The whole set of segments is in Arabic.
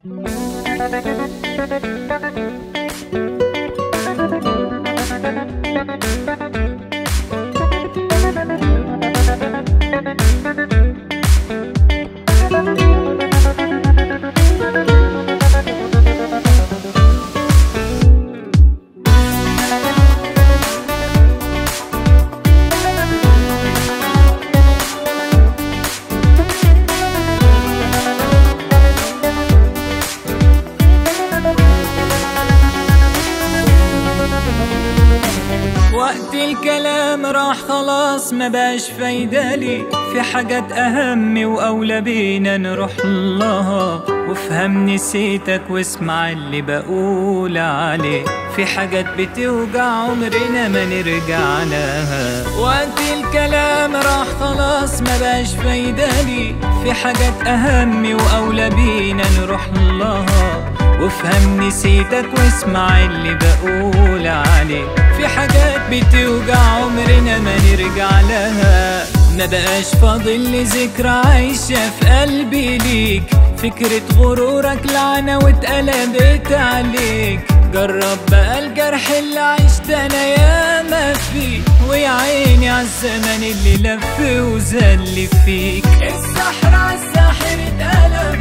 وقت الكلام راح خلاص ما باش فايدة لي، في حاجات أهم وأولى بينا نروح لها. وافهم نسيتك واسمع اللي بقول عليه، في حاجات بتوجع عمرنا ما نرجع لها. وقت الكلام راح خلاص ما باش فايدة لي، في حاجات أهم وأولى بينا نروح لها. وافهم نسيتك واسمع اللي بقول عليه، في حاجات بتوجع عمرنا ما نرجع لها. ما بقاش فاضل لي ذكرى عايشة في قلبي ليك، فكرة غرورك لعنة واتقلبت عليك. جرب بقى الجرح اللي عشت انا ياما فيه، ويا عيني عالزمن اللي لف وزل فيك. السحر عالساحر اتقلب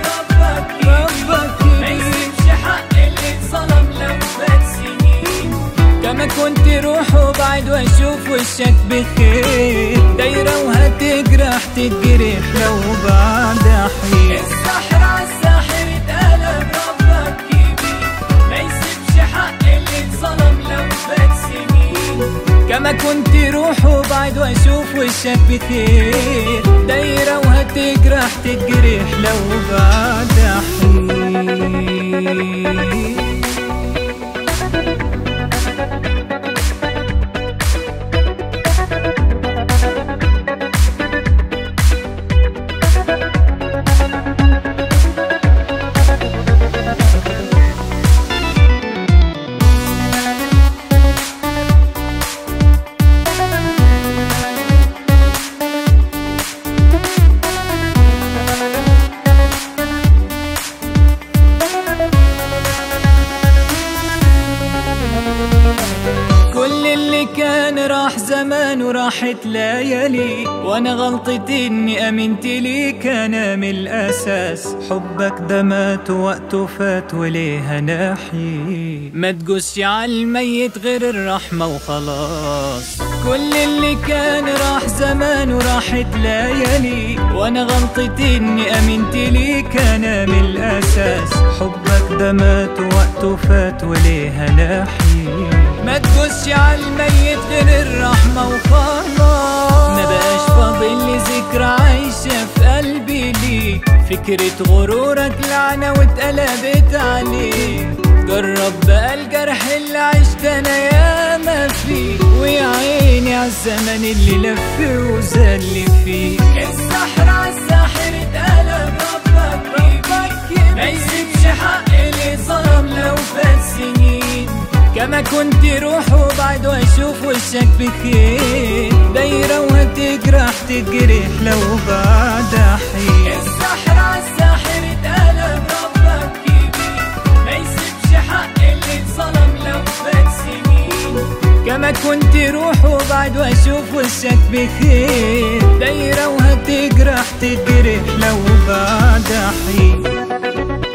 ربك ما يسيبش حق اللي اتظلم لو فات سنين. كما كنت روح وبعد واشوف وشك بخير، دايرة وهتجرح تتجرح لو بعد حين. السحر عالساحر اتقلب ربك كبير، ما يسيبش حق اللي اتظلم لو فات سنين. كما كنت روح وبعد واشوف وشك بخير، دايرة وهتجرح تتجرح لو بعد حين. كان راح زمان وراحت ليالي، وانا غلطتي اني امنت ليك انا من الاساس. حبك ده مات ووقته فات وليه ناحي، ما تجوزش عالميت غير الرحمة وخلاص. كل اللي كان راح زمان وراحت ليالي، وانا غلطتي اني امنت ليك انا من الاساس. حبك ده مات ووقته فات وليه ناحي، ما تجوزش عالميت غير الرحمة وخلاص. ما بقاش فاضل لي ذكرى عايشة في قلبي ليك، فكرة غرورك لعنة واتقلبت عليك. جرب بقى الجرح اللي عشت انا ياما فيه، ويا عيني عالزمن اللي لف وزل فيه. السحر عالساحر اتقلب ربك ما يسيبش حق اللي اتظلم لو فات سنين. كما كنت روح وبعد واشوف وشك بخير، دايرة وهتجرح تتجرح لو بعد حين. السحر عالساحر اتقلب ربك كبير، ما يسيبش حق اللي اتظلم لو فات سنين. كما كنت روح وبعد واشوف وشك بخير، دايرة وهتجرح تتجرح لو بعد حين.